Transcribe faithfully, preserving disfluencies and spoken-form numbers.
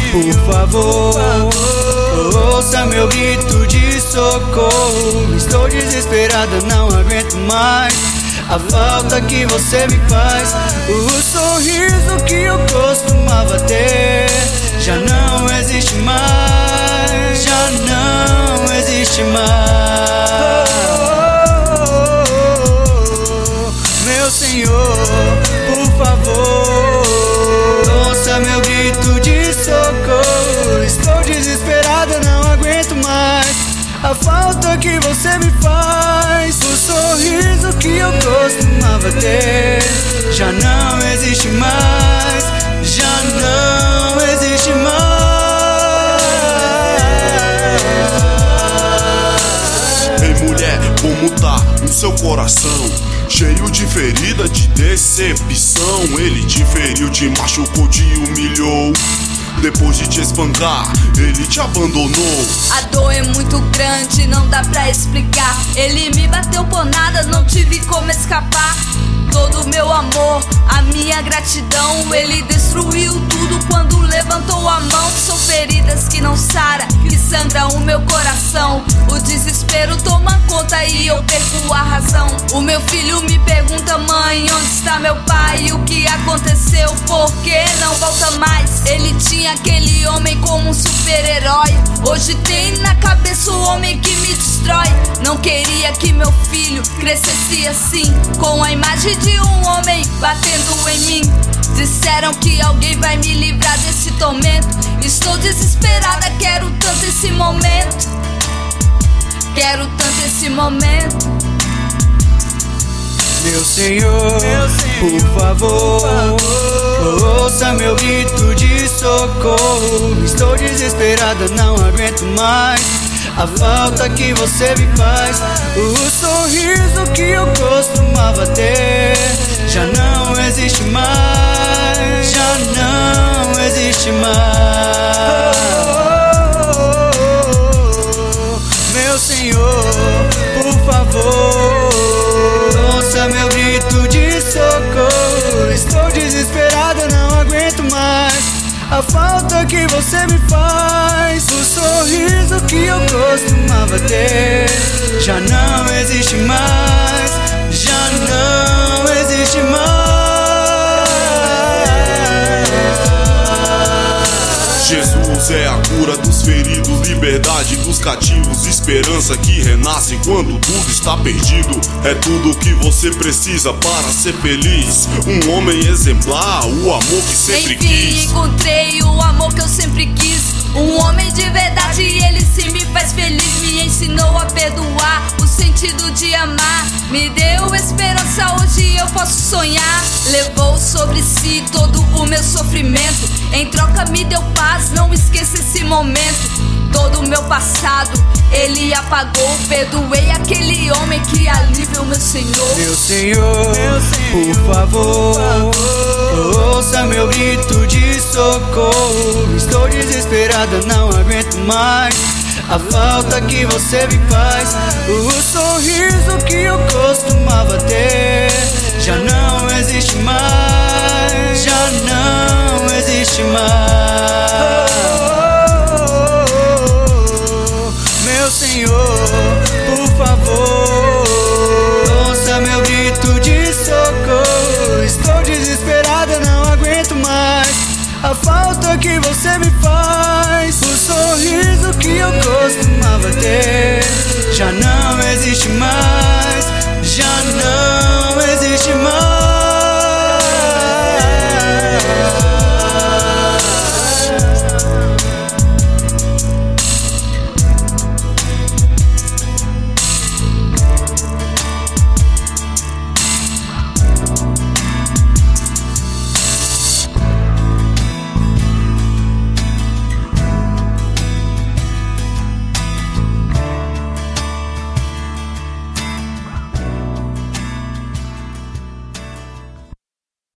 por favor, ouça meu grito de socorro. Estou desesperada, não aguento mais a falta que você me faz. O sorriso que eu costumava ter já não existe mais, já não existe mais. Meu Senhor, por favor, ouça meu grito de socorro. Estou desesperada, não aguento mais a falta que você me faz. O sorriso que eu costumava ter já não existe mais, já não existe mais. Ei mulher, como tá o seu coração? Cheio de ferida, de decepção. Ele te feriu, te machucou, te humilhou. Depois de te espancar, ele te abandonou. A dor é muito grande, não dá pra explicar. Ele me bateu por nada, não tive como escapar. Todo meu amor, a minha gratidão, ele destruiu tudo quando levantou a mão. São feridas que não saram, que sangram o meu coração. O desespero toma conta e eu perco a razão. O meu filho me pergunta: mãe, onde está meu pai? O que aconteceu? Por que não volta mais? Ele tinha aquele homem como um super-herói. Hoje tem na cabeça o homem que me destrói. Não queria que meu filho crescesse assim, com a imagem de um homem batendo em mim. Disseram que alguém vai me livrar desse tormento. Estou desesperada, quero tanto esse momento. Quero tanto esse momento. Meu Senhor, por favor, ouça meu grito de socorro. Estou desesperada, não aguento mais a falta que você me faz. O sorriso que eu costumava ter já não existe mais, já não existe mais. Meu Senhor, por favor, ouça meu grito de socorro. Estou desesperada, não aguento mais a falta que você me faz. O sorriso que eu costumava ter já não existe mais, já não existe mais. Jesus é a cura dos feridos, liberdade dos cativos, esperança que renasce quando tudo está perdido. É tudo o que você precisa para ser feliz. Um homem exemplar, o amor que sempre Enfim, quis. encontrei o amor que eu sempre quis. Um homem de verdade, ele sim me faz feliz. Me ensinou a perdoar, o sentido de amar. Me deu esperança, hoje eu posso sonhar. Levou sobre si todo o meu sofrimento. Em troca me deu paz, não esqueça esse momento. Todo o meu passado, ele apagou. Perdoei aquele homem que alivia o meu Senhor. Meu Senhor, por favor, ouça meu grito de socorro. Estou desesperada, não aguento mais a falta que você me faz. O sorriso que eu costumava ter já não existe mais, já não existe mais. Meu Senhor, por favor, ouça meu grito de socorro. Estou desesperada, não aguento mais a falta que você me faz. O sorriso que eu costumava ter já não existe mais.